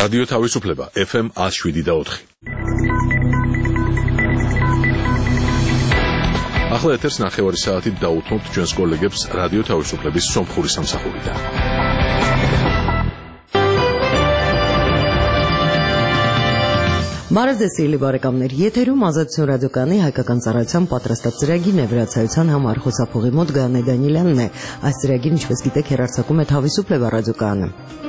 რადიო თავისუფლება FM 107.4. ახლა ეთერს ნახევარი საათით დაუთმობთ ჩვენს კოლეგებს რადიო თავისუფლების სომხური სამსახურიდან. Մարզեսիլի բարեկամներ, եթերում ազատություն ռադիոկայանի հայկական ծառայության պատրաստած ծրագիրն է, վերացայության համար խոսափողի մոտ Գայանե Դանիելյանն է։ Այս ծրագիրն, ինչպես գիտեք, հեռարձակում է Თავისუფლება ռադիոկայանը։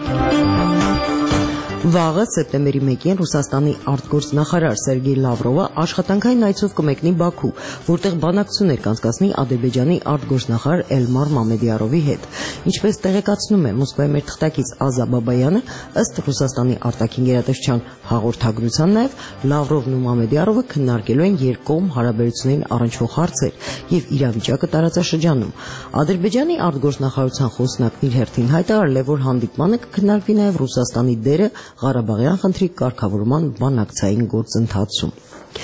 Վաղը սեպտեմբերի 1-ին Ռուսաստանի արտգործնախարար Սերգեյ Լավրովը աշխատանքային այցով կմեկնի Բաքու, որտեղ բանակցություններ կանցկացնի Ադրբեջանի արտգործնախարար Էլմար Մամեդիարովի հետ։ Ինչպես տեղեկացնում է Մոսկվայի մեր թղթակից Ազա Բաբայանը, ըստ Ռուսաստանի արտաքին գերատեսչության հաղորդագրության նաև Լավրովն ու Մամեդիարովը քննարկելու են երկկողմ հարաբերություններին առնչվող հարցեր եւ իրավիճակը տարածաշրջանում։ Ադրբեջանի արտգործնախարարության խոսնակն իր հերթին հայտարարել է, որ հանդիպմանը կքննարկվի նաև Ռուսաստանի դերը Ղարաբաղյան խնդրի կարգավորման բանակցային գործընթացում։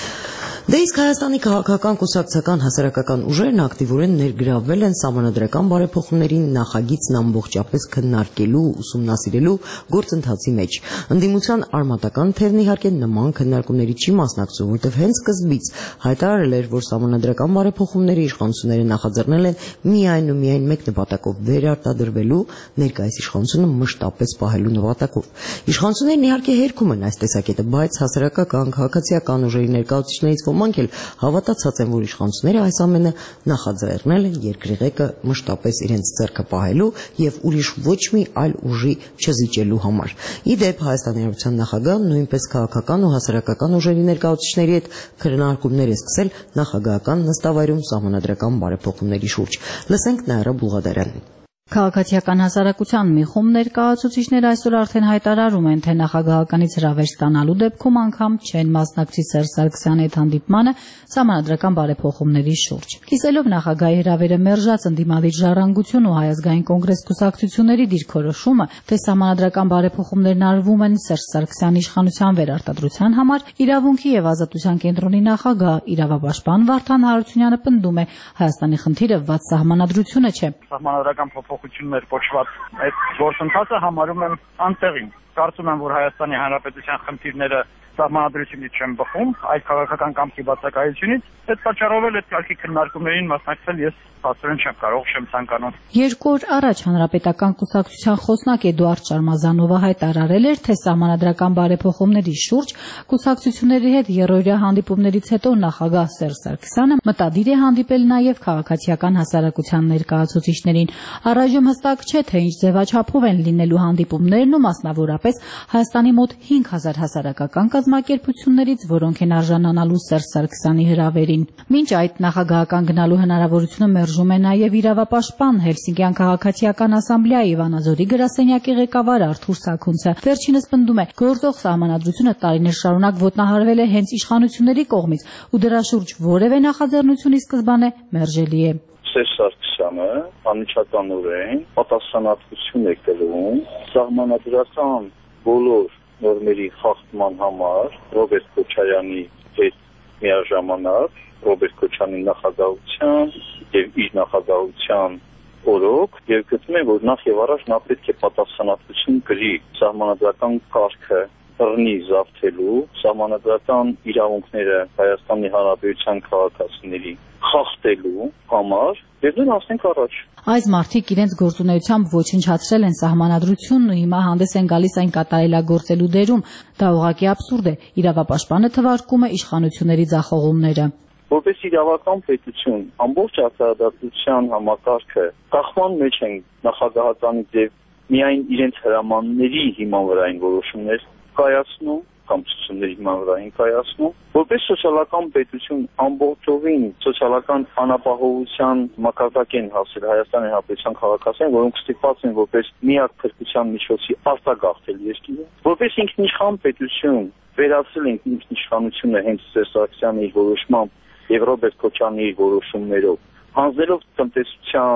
Դե իսկ Հայաստանի քաղաքական կուսակցական հասարակական ուժերն ակտիվորեն ներգրավվել են սահմանադրական բարեփոխումներին նախագիծն ամբողջապես քննարկելու, ուսումնասիրելու գործընթացի մեջ։ Ընդդիմության արմատական թևն իհարկե նման քննարկումների չի մասնակցում, որտեղ հենց սկզբից հայտարարել էր, որ սահմանադրական բարեփոխումների իշխանությունները նախաձեռնել են միայն ու միայն մեկ նպատակով վերարտադրվելու, ներկայիս իշխանությունը մշտապես պահելու նպատակով։ Իշխանություններն իհարկե հերքում են այս տեսակետը, բայց հասարակական քաղաքացիական ուժերի ներկայացուցիչներից ոմանք էլ հավատացած են, որ իշխանությունները այս ամենը նախաձեռնել են երկրի ղեկը մշտապես իրենց ձեռքը պահելու եւ ուրիշ ոչ մի այլ ուժի չզիջելու համար։ Ի դեպ Հայաստանի Հանրապետության նախագահն նույնպես քաղաքական ու հասարակական ուժերի ներկայացուցիչների հետ քննարկումներ է սկսել նախագահական նստավայրում սահմանադրական բարեփոխումների շուրջ։ Լսենք Նաիրա Բուլղադարյանին։ Քաղաքացիական հասարակության մի խումբ ներկայացուցիչներ այսօր արդեն հայտարարում են, թե նախագահականից հրավեր ստանալու դեպքում անգամ չեն մասնակցի Սերժ Սարգսյանի հետ հանդիպմանը սահմանադրական բարեփոխումների շուրջ։ Կիսելով նախագահի հրավերը մերժած ընդդիմադիր ժառանգություն ու Հայ ազգային կոնգրես կուսակցությունների դիրքորոշումը, թե սահմանադրական բարեփոխումներն արվում են Սերժ Սարգսյանի իշխանության վերարտադրության համար, իրավունքի եւ ազատության կենտրոնի նախագահ իրավապաշտպան Վարդան Հարությունյանը պնդում է, Հայաստանի խնդիրը վատ սահմանադրությունը չէ։ Սահմանադրական փոփոխություններ կոչված այդ գործընթացը համարում եմ անտեղին։ Կարծում եմ, որ Հայաստանի Հանրապետության խնդիրները սահմանադրությունից չեն բխում, այլ քաղաքական կամքի բացակայությունից։ Այդ պատճառով էլ այդ կարգի քննարկումներին մասնակցել ես բացառեն չեմ կարող, չեմ ցանկանում։ Երկու օր առաջ Հանրապետական կուսակցության խոսնակ Էդուարդ Շարմազանովը հայտարարել էր, թե սահմանադրական բարեփոխումների շուրջ կուսակցությունների հետ երրորդյա հանդիպումներից հետո նախագահ Սերժ Սարգսյանը մտադիր է հանդիպել նաև քաղաքացիական հասարակության ներկայացուցիչներին։ Առայժմ հստակ չէ, թե ինչ ձևաչափով են լինելու հանդիպումներն ու մասնավորապես Հայաստանի մոտ 5000 հասարակական կազմակերպություններից, որոնք են արժանանալու Սերժ Սարգսյանի հրավերին։ Մինչ այդ նախագահական գնալու հնարավորությունը մերժում է նաև իրավապաշտպան Հելսինկյան քաղաքացիական ասամբլեայի Վանաձորի գրասենյակի ղեկավար Արթուր Սաքունցը։ Վերջինս պնդում է, գործող սահմանադրությունը տարիներ շարունակ ոտնահարվել է հենց իշխանությունների կողմից, ու դրա շուրջ որևէ նախաձեռնություն ի սկզբանե մերժելի է։ Սերժ Սարգսյանը անմիջականորեն պատասխանատվություն է կրում սահմանադրական բոլոր նորմերի խախտման համար Ռոբերտ Քոչարյանի հետ միաժամանակ Ռոբերտ Քոչարյանի նախագահության եւ իր նախագահության օրոք եւ գտնում եմ, որ նախ եւ առաջ նա պետք է պատասխանատվություն կրի սահմանադրական կարգը բռնի զավթելու, սահմանադրական իրավունքները Հայաստանի Հանրապետության քաղաքացիների խախտելու համար եւ դեռ ասենք առաջ։ Այս մարդիկ իրենց գործունեությամբ ոչնչացրել են սահմանադրությունն ու հիմա հանդես են գալիս այն կատարելագործելու դերում։ Դա ուղղակի աբսուրդ է։ Իրավապաշտպանը թվարկում է իշխանությունների ձախողումները։ Որպես իրավական պետություն, ամբողջ արտադրության համակարգը կախման մեջ են նախագահականից եւ միայն իրենց հրամանների հիման վրա են որոշումներ կայացնում կամ ցուցումների հիման վրա են կայացնում։ Որպես սոցիալական պետություն ամբողջովին սոցիալական անապահովության մակարդակ են հասել Հայաստանի Հանրապետության քաղաքացիներին, որոնք ստիպված են որպես միակ փրկության միջոցի արտագաղթել երկիրը։ Որպես ինքնիշխան պետություն վերացել ենք ինքնիշխանությունը հենց Սերժ Սարգսյանի որոշմամբ եւ Ռոբերտ Քոչարյանի որոշումներով, հանձնելով տնտեսության,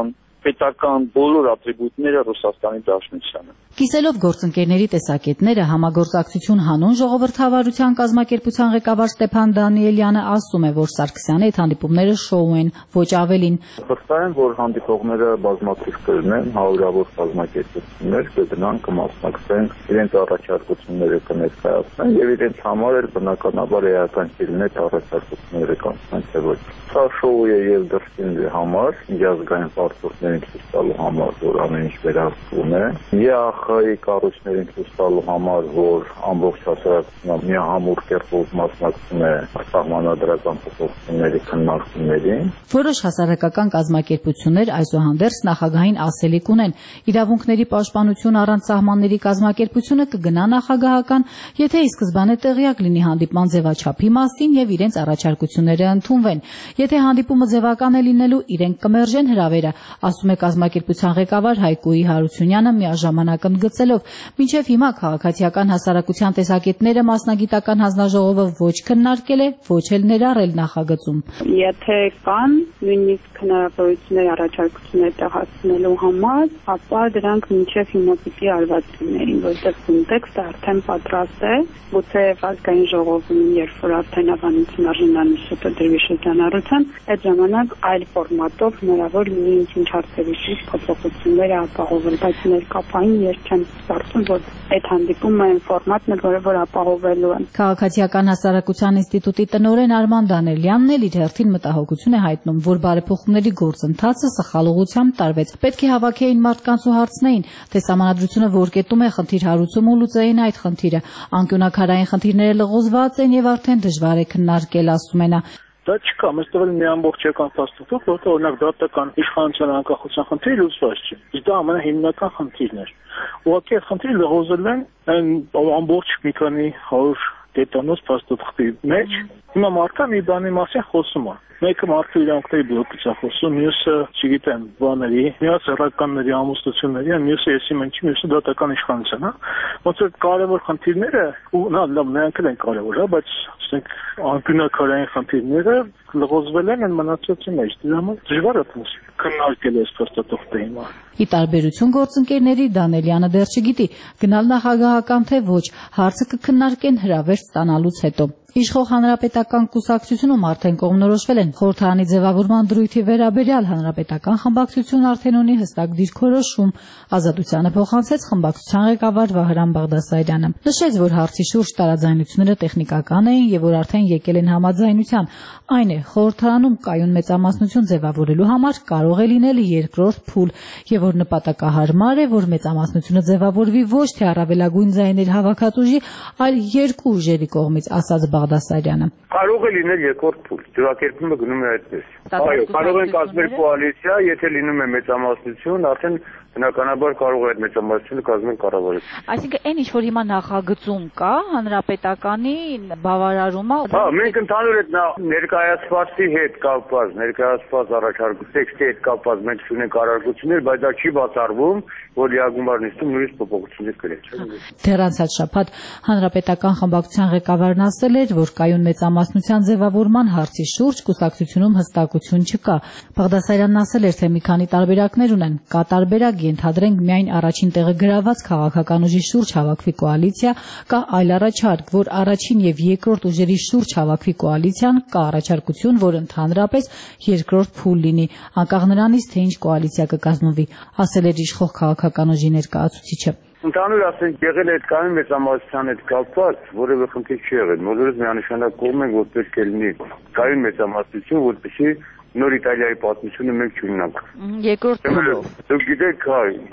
պետական բոլոր ատրիբուտները Ռուսաստանի Դաշնությանը։ Կիսելով գործընկերների տեսակետները համագործակցություն հանուն ժողովրդավարության կազմակերպության ղեկավար Ստեփան Դանիելյանը ասում է, որ Սարգսյանի այդ հանդիպումները շոու են, ոչ ավելին։ Վստահ եմ, որ հանդիպողները բազմաթիվ կլինեն, հարյուրավոր կազմակերպություններ կգնան, կմասնակցեն, իրենց առաջարկությունները կներկայացնեն եւ իրենց համար էլ բնականաբար էական կլիներ առաջարկությունները կանցնեն թե ոչ։ Սա շոու է եւ դրսին համար, միջազգային պարտություններին ցույց տալու համար, որ ամեն ինչ վերահսկվում է։ ԵԱԽ-ի կառույցներին ցույց տալու համար, որ ամբողջ հասարակությունը միահամուռ կերպով մասնակցում է սահմանադրական փոփոխությունների քննարկումներին։ Որոշ հասարակական կազմակերպություններ այսուհանդերձ նախագահային ասելիք ունեն։ Իրավունքների պաշտպանություն առանց սահմանների կազմակերպությունը կգնա նախագահական, եթե ի սկզբանե տեղյակ լինի հանդիպման ձևաչափի մասին եւ իրենց առաջարկությունները ընդունվեն։ Եթե հանդիպումը ձևական է լինելու, իրենք կմերժեն հրավերը, ասում է կազմակերպության ղեկավար Հայկուի Հարությունյանը միաժամանակ ընդգծելով, մինչև հիմա քաղաքացիական հասարակության տեսակետները մասնագիտական հանձնաժողովը ոչ քննարկել է, ոչ էլ ներառել նախագծում։ Եթե կան նույնիսկ հնարավորություններ առաջարկություններ տեղացնելու համար, ապա դրանք մինչև հիմա պիտի արված լինեին, որտեղ կոնտեքստը արդեն պատրաստ է, գուցե ազգային ժողովում, երբ որ արդեն ավանդություն արժանանշումը դրվի շրջանառության, այդ ժամանակ այլ ֆորմատով հնարավոր լինի ինչ հարցերի փոփոխությունները ապահովել, բայց ներկապային ես չեմ կարծում, որ այդ հանդիպումը այն ֆորմատն է, որ ապահովելու է։ Քաղաքացիական հասարակության ինստիտուտի տնօրեն Արման Դանելյանն էլ իր հերթին մտահոգություն է հայտնում, որ բարեփոխումների գործընթացը սխալ ուղղությամբ տարվեց։ Պետք է հավաքեին մարդկանց ու հարցնեին, թե Սահմանադրությունը որ կետում է խնդիր հարուցում ու լուծեին այդ խնդիրը։ Անկյունաքարային խնդիրները լղոզված են եւ արդեն դժվար է քննարկել, ասում է նա։ Դա չկա, մեզ տվել մի ամբողջական փաստաթուղթ, որտեղ օրինակ դատական իշխանության անկախության խնդիրը լուծված չէ։ Իսկ դա ամենահիմնական խնդիրն էր։ Ուղղակի այդ խնդիրը լղոզել են այն ամբողջ մի քանի 100 դետանոց փաստաթղթի մեջ։ Հիմա մարդը մի բանի մասին խոսում է։ Մեկը մարդու իրավունքների բլոկից է խոսում, մյուսը, չգիտեմ, բաների, մյուսը սեռականների ամուսնությունների, մյուսը եսի մենչի, մյուսը դատական իշխանության, հա։ Ոնց որ կարևոր խնդիրները, ու լավ, նրանք էլ են կարևոր, հա, բայց ասենք անկյունաքարային խնդիրները լղոզվել են մնացածի մեջ։ Դրա համար դժվար է քննարկել այս փաստաթղթը հիմա։ Ի տարբերություն գործընկերների Դանելյանը դեռ չգիտի գնալ նախագահական թե ոչ, հարցը կքննարկեն հրավեր ստանալուց հետո։ Իշխող հանրապետական կուսակցությունում արդեն կողմնորոշվել են խորհրդարանի ձևավորման դրույթի վերաբերյալ հանրապետական խմբակցությունն արդեն ունի հստակ դիրքորոշում, Ազատությանը փոխանցեց խմբակցության ղեկավար Վահրամ Բաղդասարյանը։ Նշեց, որ հարցի շուրջ տարաձայնությունները տեխնիկական էին եւ որ արդեն եկել են համաձայնության։ Այն է, խորհրդարանում կայուն մեծամասնություն ձևավորելու համար կարող է լինել երկրորդ փուլ եւ որ նպատակահարմար է, որ մեծամասնությունը ձևավորվի ոչ թե առավելագույն ձայներ հավաքած ուժի, այլ երկու ուժերի կողմից, ասաց Բաղդասարյանը։ Կարող է լինել երկրորդ փուլ, ձևակերպումը գնում է այդպես։ Այո, կարող են կազմել կոալիցիա, եթե լինում է մեծամասնություն, արդեն բնականաբար կարող է այդ մեծամասնությունը կազմել կառավարություն։ Այսինքն այն ինչ որ հիմա նախագծում կա, հանրապետականի բավարարումը։ Հա, մենք ընդհանուր այդ ներկայացվածի հետ կապված, ներկայացված առաջարկության տեքստի հետ կապված մենք ունենք առարկություններ, բայց դա չի բացառվում, որ լիագումար նիստում նույնիսկ փոփոխություններ կլինեն։ Դեռ անցած շաբաթ հանրապետական խմբակցության ղեկավարն ասել էր, որ կայուն մեծամասնության ձևավորման հարցի շուրջ կուսակցությունում հստակություն չկա։ Բաղդասարյանն ասել էր, թե մի քանի տարբերակներ ունեն։ Կա տարբերակ ենթադրենք միայն առաջին տեղը գրաված քաղաքական ուժի շուրջ հավաքվի կոալիցիա, կա այլ առաջարկ, որ առաջին եւ երկրորդ ուժերի շուրջ հավաքվի կոալիցիան, կա առաջարկություն, որ ընդհանրապես երկրորդ փուլ լինի, անկախ նրանից, թե ինչ կոալիցիա կկազմվի, ասել էր իշխող քաղաքական ուժի ներկայացուցիչը։ Ընդհանուր ասենք եղել է այդ կայուն մեծամասնության հետ կապված որևէ խնդիր չի եղել։ Բոլորս միանշանակ կողմ ենք, որ պետք է լինի կայուն մեծամասնություն, որպեսզի նոր Իտալիայի պատմությունը մենք չունենանք։ Երկրորդ փուլով։ Դուք գիտեք,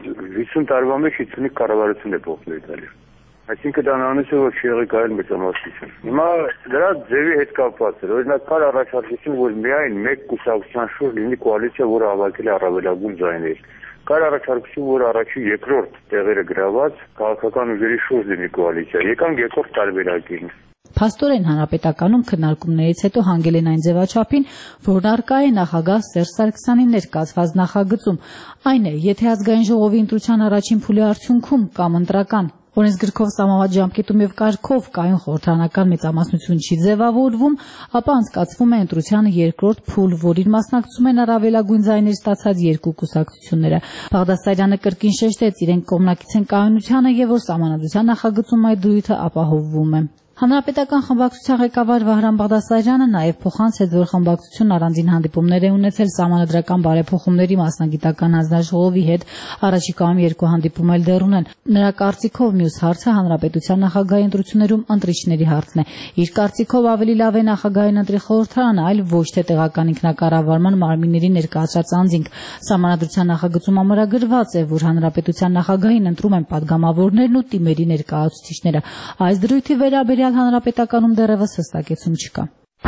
50 տարվա մեջ 55 կառավարություն է փոխվել Իտալիայում։ Այսինքն դա նույնիսկ որ չի եղել կայուն մեծամասնություն։ Հիմա դրա ձևի հետ կապված է։ Օրինակ կար առաջարկություն, որ միայն մեկ կուսակցության շուրջ լինի կոալիցիա, որը հավաքել է առավելագույն ձայներ։ Կար առաջարկություն, որ առաջին երկրորդ տեղերը գրաված քաղաքական ուժերի շուրջ լինի կոալիցիա։ Եկանք երկրորդ տարբերակին։ Փաստորեն հանրապետականում քննարկումներից հետո հանգել են այն ձևաչափին, որն առկա է նախագահ Սերժ Սարգսյանի ներկայացված նախագծում։ Այն է, եթե ազգային ժողովի ընտրության առաջին փուլի արդյունքում կամ ընտրական Օրենսգրքով սահմանված ժամկետում եւ կարգով կայուն խորհրդարանական մեծամասնություն չի ձևավորվում, ապա անցկացվում է ընտրությանը երկրորդ փուլ, որին մասնակցում են առավելագույն ձայներ ստացած երկու կուսակցությունները։ Բաղդասարյանը կրկին շեշտեց, իրենք կողմնակից են կայունությանը եւ որ սահմանադրության նախագծում այդ դրույթը ապահովվում է։ Հանրապետական խմբակցության ղեկավար Վահրամ Բաղդասարյանը նաև փոխանցեց, որ խմբակցությունն առանձին հանդիպումներ է ունեցել սահմանադրական բարեփոխումների մասնագիտական հանձնաժողովի հետ, առաջիկայում երկու հանդիպում էլ դեռ ունեն։ Նրա կարծիքով մյուս հարցը հանրապետության նախագահի ընտրություններում ընտրիչների հարցն է։ Իր կարծիքով ավելի լավ է նախագահային ընտրի խորհրդարանը, այլ ոչ թե տեղական ինքնակառավարման մարմինների ներկայացրած անձինք։ Սահմանադրության նախագծում ամրագրված է, որ հանրապետության նախագահին ընտրում են падգամավորներն ու թիմերի ներկայացուցիչները։ Այս դրույթի վերաբերյալ հանրապետականում դեռևս հստակեցում չկա։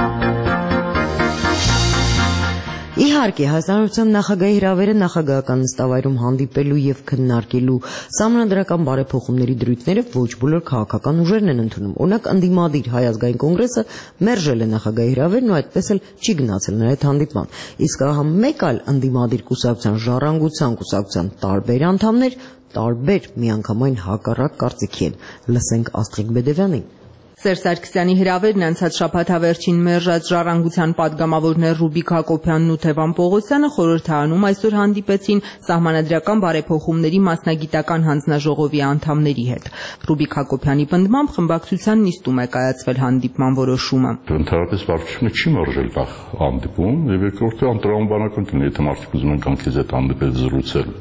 Իհարկե, Հայաստան նախագահի հրավերը նախագահական նստավայրում հանդիպելու եւ քննարկելու սահմանադրական բարեփոխումների դրույթները ոչ բոլոր քաղաքական ուժերն են ընդունում։ Օրինակ, ընդդիմադիր Հայ ազգային կոնգրեսը մերժել է նախագահի հրավերն ու այդպես էլ չի գնացել նրա հետ հանդիպման։ Իսկ ահա մեկ այլ ընդդիմադիր կուսակցության Ժառանգության կուսակցության տարբեր անդամներ տարբեր միանգամայն հակառակ կարծիքի են։ Լսենք Աստղիկ Բեդևյանին։ Սերժ Սարգսյանի հրավերն անցած շաբաթ հավերչին մերժած Ժառանգության պատգամավորներ Ռուբիկ Հակոբյանն ու Թևան Պողոսյանը խորհրդարանում այսօր հանդիպեցին սահմանադրական բարեփոխումների մասնագիտական հանձնաժողովի անդամների հետ։ Ռուբիկ Հակոբյանի պնդմամբ խմբակցության նիստում է կայացվել հանդիպման որոշումը։ Ընդհանրապես վարչությունը չի մերժել նախ հանդիպում եւ երկրորդը անտրամաբանական կլինի, եթե մարդիկ ուզում են կամքից այդ հանդիպել զրուցել։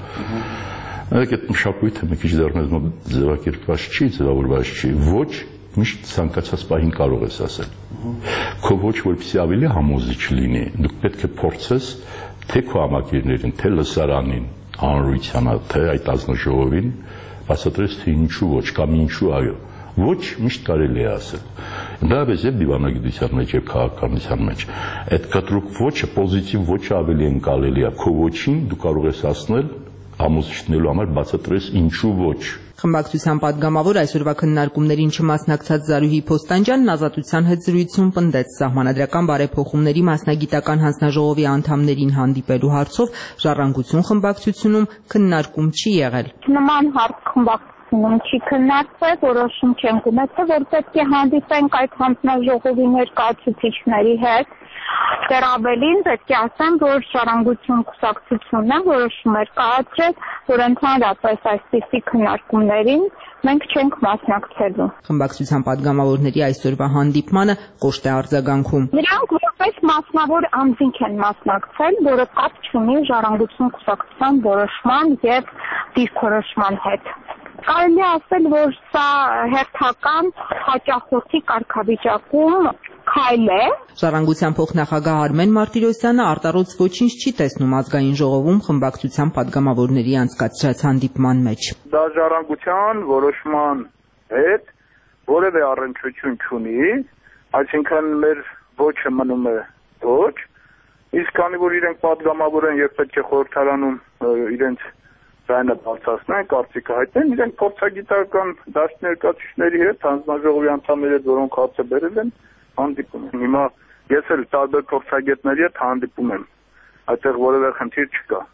Այդ մշակույթը մի քիչ դեռ մեզ մոտ ձևակերպված չի, ձևավորված չի։ Ոչ միշտ ցանկացած պահին կարող ես ասել։ Քո ոչ որպեսզի ավելի համոզիչ լինի, դուք պետք է փորձես թե քո համակիրներին, թե լսարանին, հանրությանը, թե այդ ազնաժողովին բացատրես, թե ինչու ոչ կամ ինչու այո։ Ոչ միշտ կարելի է ասել։ Դարձ եւ դիվանագիտության մեջ եւ քաղաքականության մեջ այդ կտրուկ ոչը պոզիտիվ ոչը ավելի ընկալելի է։ Քո ոչին դու կարող ես ասնել համոզիչնելու համար բացատրես ինչու ոչ։ Խմբակցության պատգամավոր այսօրվա քննարկումներին չմասնակցած Զարուհի Փոստանջյանն Ազատության հետ զրույցում պնդեց սահմանադրական բարեփոխումների մասնագիտական հանձնաժողովի անդամներին հանդիպելու հարցով Ժառանգություն խմբակցությունում քննարկում չի եղել։ Նման հարց խմբակցությունում չի քննարկվել, որոշում չենք ունեցել, որ պետք է հանդիպենք այդ հանձնաժողովի ներկայացուցիչների հետ։ Դեռ ավելին պետք է ասեմ, որ Ժառանգություն կուսակցությունն է որոշում էր կայացրել, որ ընդհանրապես այսպիսի քննարկումներին մենք չենք մասնակցելու։ Խմբակցության պատգամավորների այսօրվա հանդիպմանը կոշտ է արձագանքում։ Նրանք որպես մասնավոր անձինք են մասնակցել, որը կապ չունի Ժառանգություն կուսակցության որոշման եւ դիրքորոշման հետ։ Կարելի ասել, որ սա հերթական հաճախորդի կարգավիճակում քայլ է։ Ժառանգության փոխնախագահ Արմեն Մարտիրոսյանը արտառոց ոչինչ չի տեսնում ազգային ժողովում խմբակցության պատգամավորների անցկացրած հանդիպման մեջ։ Դա Ժառանգության որոշման հետ որևէ առնչություն չունի, այսինքն մեր ոչը մնում է ոչ, իսկ քանի որ իրենք պատգամավոր են եւ պետք է խորհրդարանում իրենց ձայնը բարձրացնեն, կարծիքը հայտնեն, իրենք փորձագիտական դաշտ ներկայացուցիչների հետ, հանձնաժողովի անդամների հետ, որոնք հացը բերել են, հանդիպում եմ։ Հիմա ես էլ տարբեր փորձագետների հետ հանդիպում եմ։ Այդտեղ որևէ խնդիր չկա։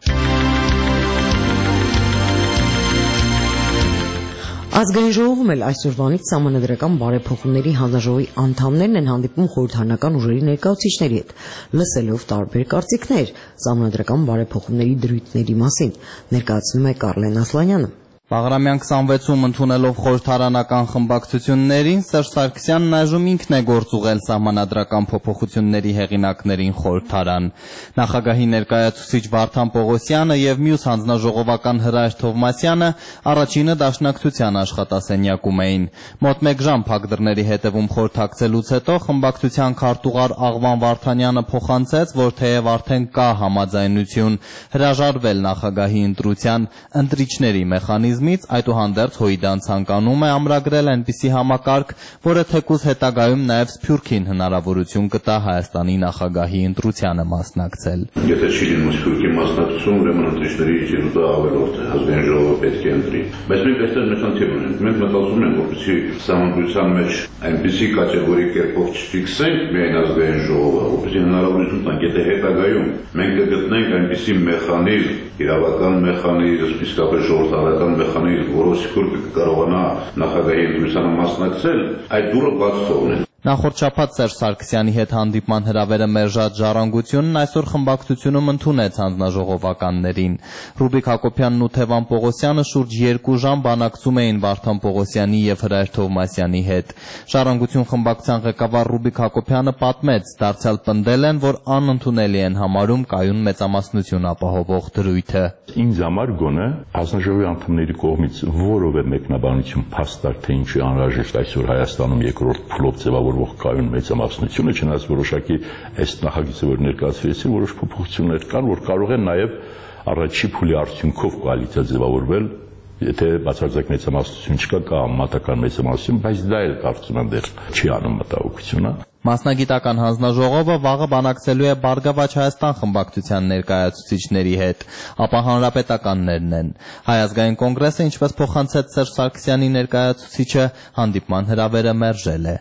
Ազգային ժողովում էլ այսօրվանից սահմանադրական բարեփոխումների հանձնաժողովի անդամներն են հանդիպում խորհրդարանական ուժերի ներկայացուցիչների հետ, լսելով տարբեր կարծիքներ սահմանադրական բարեփոխումների դրույթների մասին, ներկայացնում է Կարլեն Ասլանյանը։ Բաղրամյան 26-ում ընդունելով խորհրդարանական խմբակցություններին Սերժ Սարգսյանն այժմ ինքն է գործ ուղղել սահմանադրական փոփոխությունների հեղինակներին խորհրդարան։ Նախագահի ներկայացուցիչ Վարդան Պողոսյանը եւ մյուս հանձնաժողովական Հրայր Թովմասյանը առաջինը դաշնակցության աշխատասենյակում էին։ Մոտ 1 ժամ փակ դռների հետևում խորհրդակցելուց հետո խմբակցության քարտուղար Աղվան Վարդանյանը փոխանցեց, որ թեև արդեն կա համաձայնություն հրաժարվել նախագահի ընտրության ընտրիչների մեխանիզմից, այդուհանդերձ Հույդան ցանկանում է ամրագրել այնպիսի համակարգ, որը թեկուզ հետագայում նաև Սփյուռքին հնարավորություն կտա Հայաստանի նախագահի ընտրությանը մասնակցել։ Եթե չի լինում Սփյուռքի մասնակցություն, ուրեմն ընտրիչների ելույթը ավելորդ է, ազգային ժողովը պետք է ընտրի։ Բայց մենք այստեղ մեծ խնդիր ունենք։ Մենք մտածում ենք, որպեսզի սահմանադրության մեջ այնպիսի կատեգորի կերպով չֆիքսենք միայն ազգային ժողովը, որպեսզի հնարավորություն տանք, եթե հետագայում մենք կգտնենք այնպիսի մեխանիզմ, իրավական մեխանիզմ, իսկապես ժողովրդավարական երեխաների որոշ քուրը կարողանա նախագահի ընտրությանը մասնակցել, այդ դուրը բաց թողնել։ Նախորդ շաբաթ Սերժ Սարգսյանի հետ հանդիպման հրավերը մերժած Ժառանգությունն այսօր խմբակցությունում ընդունեց հանձնաժողովականներին։ Ռուբիկ Հակոբյանն ու Թևան Պողոսյանը շուրջ 2 ժամ բանակցում էին Վարդան Պողոսյանի եւ Հրայր Թովմասյանի հետ։ Ժառանգություն խմբակցության ղեկավար Ռուբիկ Հակոբյանը պատմեց, դարձյալ պնդել են, որ անընդունելի են համարում կայուն մեծամասնություն ապահովող դրույթը։ Ինձ համար գոնե հանձնաժողովի անդամների կողմից որևէ մեկնաբանություն փաստարկ թե ինչի անհրաժեշտ այսօր Հայաստանում երկրորդ փուլով ձևավորվող կայուն մեծամասնությունը, չնայած որոշակի այս նախագիծը, որ ներկայացվեցին, որոշ փոփոխություններ կան, որ կարող են նաև առաջի փուլի արդյունքով կոալիցիա ձևավորվել, եթե բացարձակ մեծամասնություն չկա, կա համեմատական մեծամասնություն, բայց դա էլ կարծում եմ դեռ չի անում մտահոգությունը։ Մասնագիտական հանձնաժողովը վաղը բանակցելու է Բարգավաճ Հայաստան խմբակցության ներկայացուցիչների հետ, ապա հանրապետականներն են։ Հայ ազգային կոնգրեսը, ինչպես փոխանցեց Սերժ Սարգսյանի ներկայացուցիչը, հանդիպման հրավերը մերժել է։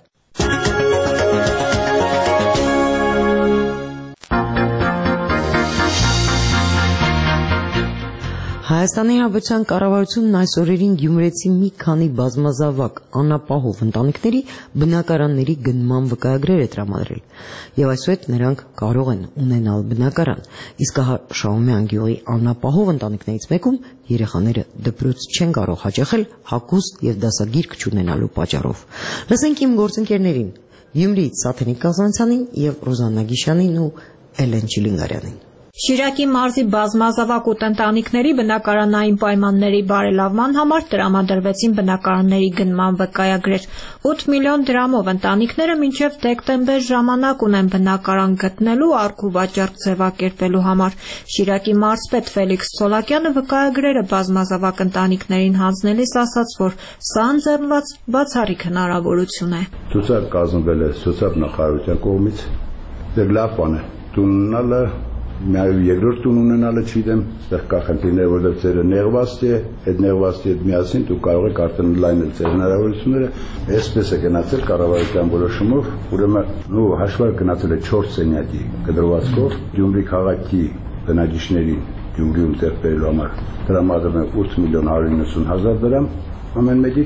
Հայաստանի Հանրապետության կառավարությունն այս օրերին Գյումրեցի մի քանի բազմազավակ անապահով ընտանիքների բնակարանների գնման վկայագրեր է տրամադրել, եւ այսուհետ նրանք կարող են ունենալ բնակարան, իսկ հա Շահումյան գյուղի անապահով ընտանիքներից մեկում երեխաները դպրոց չեն կարող հաճախել հագուստ եւ դասագիրք չունենալու պատճառով։ Լսենք իմ գործընկերներին Գյումրիից Սաթենիկ Կազանցյանին եւ Ռոզաննա Գիշյանին ու Էլեն Չիլինգարյանին։ Շիրակի մարզի բազմազավակ ընտանիքների բնակարանային պայմանների բարելավման համար տրամադրվեցին բնակարանների գնման վկայագրեր։ 8 միլիոն դրամով ընտանիքները մինչև դեկտեմբեր ժամանակ ունեն բնակարան գտնելու առկու վաճառք ձևակերպելու համար։ Շիրակի մարզպետ Ֆելիքս Ցոլակյանը վկայագրերը բազմազավակ ընտանիքներին հանձնելիս ասաց, որ սա ընձեռնված բացառիկ հնարավորություն է։ Ցուցակ կազմվել է սոցիալ նախարարության կողմից, դեռ լավ բան է։ Տուննալը Միայն երկրորդ տուն ունենալը չգիտեմ, այդտեղ կա խնդիրներ, որտեղ ձերը նեղվածք է, այդ նեղվածքի հետ միասին դուք կարող եք արդեն լայնել ձեր հնարավորությունները, այսպես է գնացել կառավարության որոշումով, ուրեմն հաշվարկ գնացել է 4 սենյակի կդրվածքով, Գյումրի քաղաքի բնակիչներին Գյումրիում տեղ բերելու համար տրամադրում է 8 միլիոն 190 հազար դրամ ամեն մեկի,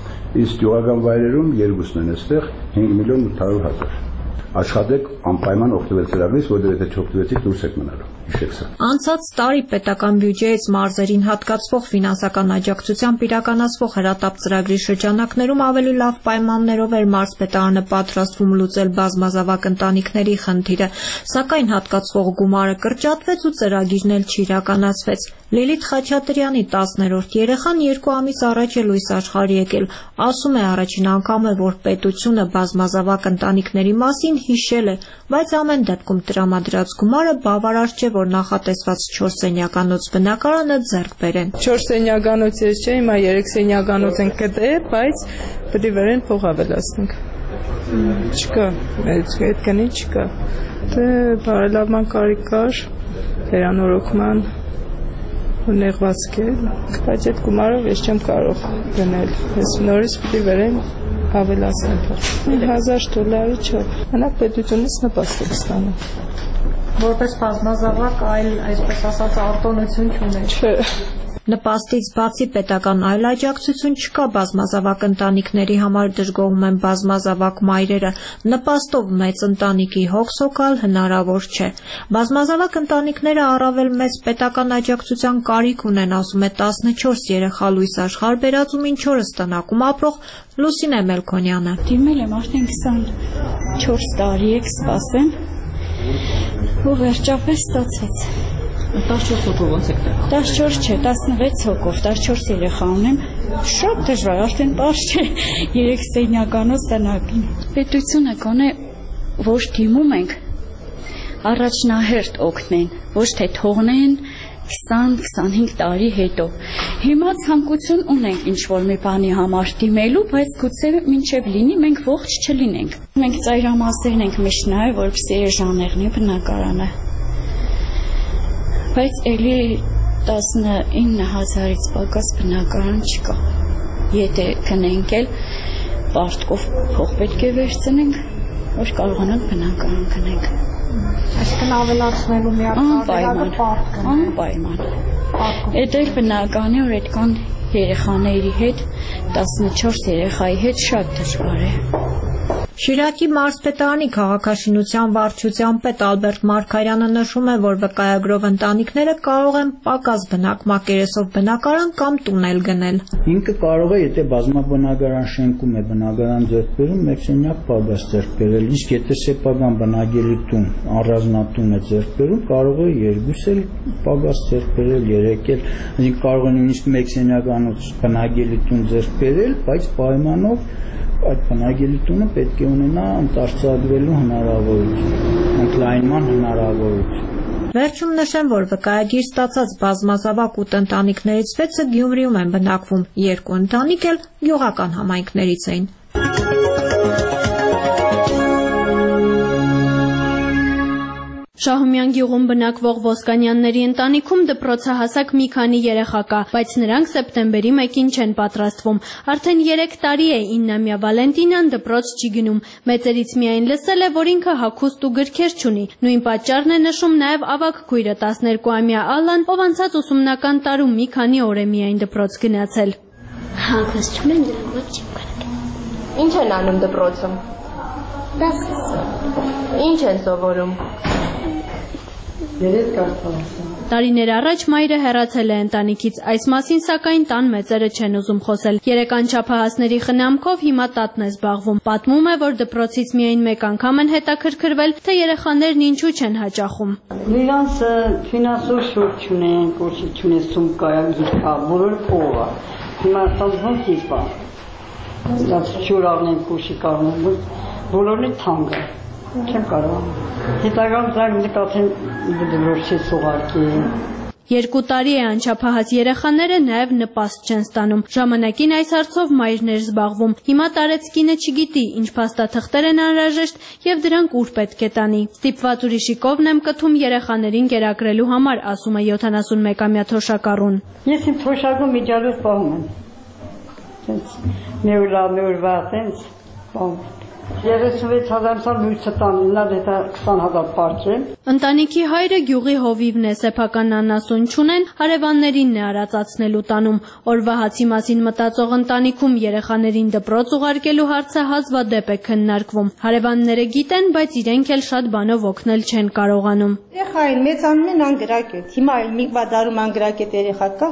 իսկ գյուղական վայրերում երկուսն են այստեղ 5 միլիոն 800 հազար։ Աշխատեք անպայման օգտվել ծրագրից, որտեղ եթե չօգտվեցիք դուրս եք մնալու։ Հիշեք սա։ Անցած տարի պետական բյուջեից մարզերին հատկացվող ֆինանսական աջակցությամբ իրականացվող հրատապ ծրագրի շրջանակներում ավելի լավ պայմաններով էր մարզպետարանը պատրաստվում լուծել բազմազավակ ընտանիքների խնդիրը, սակայն հատկացվող գումարը կրճատվեց ու ծրագիրն էլ չիրականացվեց։ Լիլիթ Խաչատրյանի 10-րդ երեխան 2 ամիս առաջ է լույս աշխարհ եկել, ասում է առաջին անգամ է, որ պետությունը բազմազավակ ընտանիքների մասին հիշել է, բայց ամեն դեպքում տրամադրած գումարը բավարար չէ, որ նախատեսված 4 սենյականոց բնակարանը ձեռք բերեն։ 4 սենյականոց ես չէ, հիմա 3 սենյականոց են գտել, բայց պետք է վերեն փող ավելացնենք։ Չկա, այդ կնի չկա։ Դե բարելավման կարիք կար, վերանորոգման նեղվածք է, բայց այդ գումարով ես չեմ կարող գնել։ Ես նորից պետք է վերեն ավելացնեմ փող։ $1000 չափ։ Հնարավոր պետությունից նպաստ է ստանում։ Որպես բազմազավակ այլ, այսպես ասած, արտոնություն չունեն։ Չէ։ Նպաստից բացի պետական այլ աջակցություն չկա բազմազավակ ընտանիքների համար, դժգոհում են բազմազավակ մայրերը։ Նպաստով մեծ ընտանիքի հոգս հոգալ հնարավոր չէ։ Բազմազավակ ընտանիքները առավել մեծ պետական աջակցության կարիք ունեն, ասում է 14 երեխա լույս աշխարհ բերած ու մինչ օրս տնակում ապրող Լուսինե Մելքոնյանը։ Դիմել եմ արդեն 24 տարի եք սպասեմ, ու վերջապես ստացեց։ 14 հոգով ոնց եք տեղ։ 14 չէ, 16 հոգով, 14 երեխա ունեմ, շատ դժվար, արդեն պարզ չէ, 3 սենյականոց տնակին։ Պետությունը գոնե ոչ դիմում ենք, առաջնահերթ օգնեն, ոչ թե թողնեն 20-25 տարի հետո։ Հիմա ցանկություն ունենք ինչ-որ մի բանի համար դիմելու, բայց գուցե մինչև լինի մենք ողջ չլինենք։ Մենք ծայրամասերն ենք միշտ նայել, որպեսզի էժանեղնի բնակարանը։ Բայց էլի 19,000-ից պակաս բնակարան չկա։ Եթե գնենք էլ պարտքով փող պետք է վերցնենք, որ կարողանանք բնակարան գնենք։ Այսինքն ավելացնելու միակ անպայման։ Այդ էլ բնականի որ այդքան երեխաների հետ, 14 երեխայի հետ շատ դժվար է։ Շիրակի մարզպետարանի քաղաքաշինության վարչության պետ Ալբերտ Մարգարյանը նշում է, որ վկայագրով ընտանիքները կարող են պակաս բնակ մակերեսով բնակարան կամ տունել գնել։ Ինքը կարող է, եթե բազմաբնակարան շենքում է բնակարան ձեռք բերում, մեկսենյակ պակաս ձեռք բերել, իսկ եթե սեփական բնակելի տուն, առանձնատուն է ձեռք բերում, կարող է երկուս էլ պակաս ձեռք բերել, երեք էլ, այսինքն կարող է նույնիսկ մեկսենյականոց բնակելի տուն ձեռք բերել, բայց պայմանով այդ բնակելի տունը պետք է ունենա արտարծագրելու հնարավորություն, ընդլայնման հնարավորություն։ Վերջում նշեմ, որ վկայագիր ստացած բազմազավակ 8 ընտանիքներից 6-ը Գյումրիում են բնակվում, 2 ընտանիք էլ գյուղական համայնքներից էին։ Շահումյան գյուղում բնակվող Ոսկանյանների ընտանիքում դպրոցահասակ մի քանի երեխա կա, բայց նրանք սեպտեմբերի 1-ին չեն պատրաստվում։ Արդեն 3 տարի է 9-ամյա Վալենտինան դպրոց չի գնում։ Մեծերից միայն լսել է, որ ինքը հագուստ ու գրքեր չունի։ Նույն պատճառն է նշում նաև ավագ քույրը 12-ամյա Ալլան, ով անցած ուսումնական տարում մի քանի օր է միայն դպրոց գնացել։ Հագուստ չունեմ, դրանով չեմ կարող։ Ինչ են անում դպրոցում։ Ինչ են սովորում։ Տարիներ առաջ մայրը հեռացել է ընտանիքից, այս մասին սակայն տան մեծերը չեն ուզում խոսել։ 3 անչափահասների խնամքով հիմա տատն է զբաղվում։ Պատմում է, որ դպրոցից միայն մեկ անգամ են հետաքրքրվել, թե երեխաներն ինչու չեն հաճախում։ Նրանց ֆինանսով շուրջ չունեն, կոշի չունեն, սումկա, գիրկա, բոլորը փող է։ Հիմա ոնց իսպա։ Դաս շուրավն կոշի կառնում, բոլորն թանկ է։ Չեմ կարող։ Հետագայում զանգ նկատեն դրոշի սուղարկի։ 2 տարի է անչափահաս երեխաները նաև նպաստ չեն ստանում։ Ժամանակին այս հարցով մայրն էր զբաղվում։ Հիմա տարեցկինը չգիտի, ինչ փաստաթղթեր են անհրաժեշտ եւ դրանք ուր պետք է տանի։ Ստիպված ուրիշի կողմն եմ կթում երեխաներին կերակրելու համար, ասում է 71-ամյա Թոշակառուն։ Ես իմ թոշակում միջալուց պահում եմ։ Նեուրվա, տենց պահում։ 36,000 լույսը տաննա, դետա 20,000 պարկ է։ Ընտանիքի հայրը գյուղի հովիվն է, սեփական անասուն չունեն, հարևաններինն է արածացնելու տանում։ Օրվա հացի մասին մտածող ընտանիքում երեխաներին դպրոց ուղարկելու հարցը հազվադեպ է քննարկվում։ Հարևանները գիտեն, բայց իրենք էլ շատ բանով օգնել չեն կարողանում։ Երեխային մեծանում են անգրակետ, հիմա էլ մի բադարում անգրակետ երեխա կա,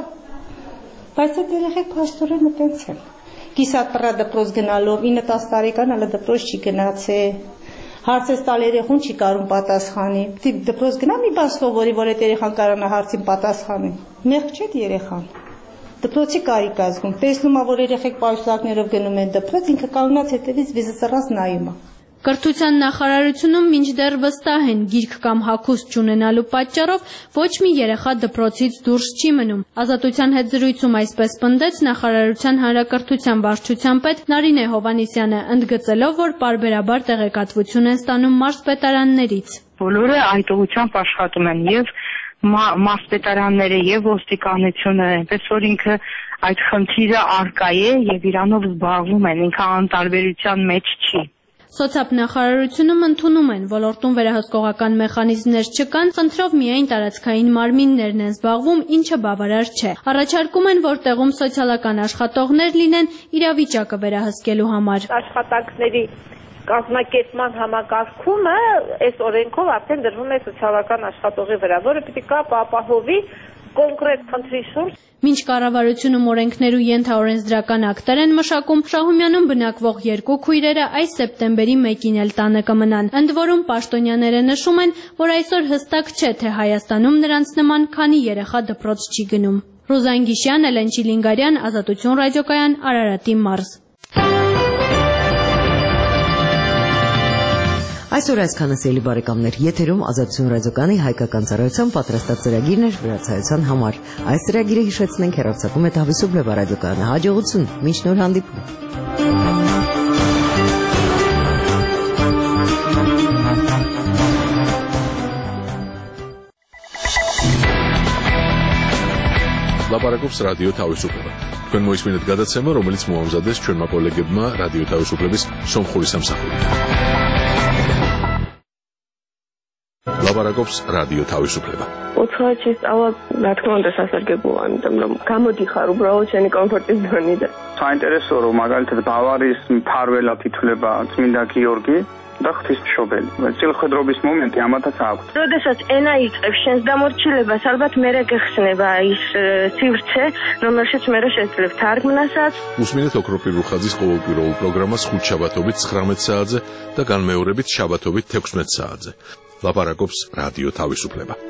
բայց այդ երեխեք փաստորեն տենց են։ Կիսատրա դպրոց գնալով 9-10 տարեկան հələ դպրոց չի գնացել։ Հարցես տալ երեխուն չի կարում պատասխանի։ Դպրոց գնա մի բան սովորի, որ այդ երեխան կարողանա հարցին պատասխանի։ Մեղք չէ երեխան։ Դպրոցի կարիք է զգում։ Տեսնում է, որ երեխեք պայուսակներով գնում են դպրոց, ինքը կանգնած հետևից վիզը նայում է։ Կրթության նախարարությունում մինչդեռ վստահ են գիրք կամ հագուստ չունենալու պատճառով ոչ մի երեխա դպրոցից դուրս չի մնում։ Ազատության հետ զրույցում այսպես պնդեց նախարարության հանրակրթության վարչության պետ Նարինե Հովհաննիսյանը, ընդգծելով, որ պարբերաբար տեղեկատվություն են ստանում մարզպետարաններից։ Բոլորը այդ ուղղությամբ աշխատում են եւ մարզպետարանները եւ ոստիկանությունը, այնպես որ ինքը այդ խնդիրը արկա է եւ իրանով զբաղվում են, ինքը անտարբերության մեջ չի։ Սոցիալնախարարությունում ընդունում են, ոլորտում վերահսկողական մեխանիզմներ չկան, խնդրով միայն տարածքային մարմիններն են զբաղվում, ինչը բավարար չէ։ Առաջարկում են, որ տեղում սոցիալական աշխատողներ լինեն իրավիճակը վերահսկելու համար։ Աշխատանքների կազմակերպման համակարգումը այս օրենքով արդեն դրվում է սոցիալական աշխատողի վրա, որը պիտի ապահովի կոնկրետ խնդրի շուրջ։ Մինչ կառավարությունում օրենքներու ենթաօրենսդրական ակտեր են մշակում, Շահումյանում բնակվող 2 քույրերը այս սեպտեմբերի 1-ին էլ տանը կմնան։ Ընդ որում պաշտոնյաները նշում են, որ այսօր հստակ չէ, թե Հայաստանում նրանց նման քանի երեխա դպրոց չի գնում։ Ռուզան Գիշյան, Էլեն Չիլինգարյան, Ազատություն ռադիոկայան, Արարատի մարզ։ Այսօր այսքանը սիրելի բարեկամներ, եթերում Ազատություն ռադիոկայանի հայկական ծառայության պատրաստած ծրագիրն էր վրացայության համար։ Այս ծրագիրը հիշեցնենք հեռարձակում է Թավիսուբլեվա ռադիոկայանը։ Հաջողություն, մինչ նոր հանդիպում։ Լապարակոպս ռադիո Թավիսուբլեվա։ Քան մոյս մինուտ գադացեմը, რომელიც մոհամզադես չորմա կոլեգեբմա ռադիո Թավիսուբլեվիս Սոմխորիս ամսախորի։ Լապարակոպս ռադիո Թավիսուբլեվա։ უცხოეთში სწავლა, რა თქმა უნდა, სასარგებლოა, იმიტომ რომ გამოდიხარ უბრალოდ შენი კომფორტის ზონიდან. საინტერესოა, რომ მაგალითად ბავარიის მფარველად ითვლება წმინდა გიორგი და ღვთისმშობელი. წილხვედრობის მომენტი ამათაც აქვს. როდესაც ენა იწყებს შენს დამორჩილებას, ალბათ მერე გეხსნება ის სივრცე, რომელშიც მერე შეძლებ თარგმნასაც. უსმინეთ ოქროპირ რუხაძის ყოველკვირეულ პროგრამას ხუთშაბათობით 19 საათზე და განმეორებით შაბათობით 16 საათზე. ლაპარაკობს რადიო თავისუფლება.